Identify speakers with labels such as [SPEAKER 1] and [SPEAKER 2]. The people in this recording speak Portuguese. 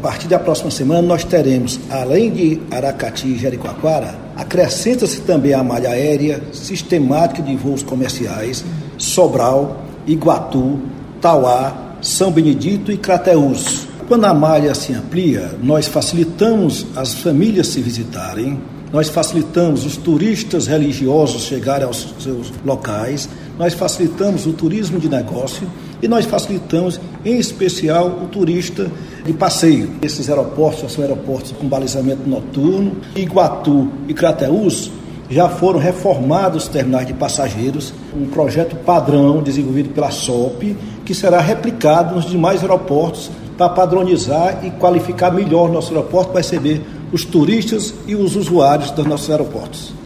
[SPEAKER 1] partir da próxima semana nós teremos, além de Aracati e Jericoacoara, acrescenta-se também a malha aérea sistemática de voos comerciais, Sobral, Iguatu, Tauá, São Benedito e Crateús. Quando a malha se amplia, nós facilitamos as famílias se visitarem, nós facilitamos os turistas religiosos chegarem aos seus locais, nós facilitamos o turismo de negócio e nós facilitamos, em especial, o turista de passeio. Esses aeroportos são aeroportos com balizamento noturno. Iguatu e Crateús já foram reformados os terminais de passageiros, um projeto padrão desenvolvido pela SOP, que será replicado nos demais aeroportos para padronizar e qualificar melhor o nosso aeroporto para receber os turistas e os usuários dos nossos aeroportos.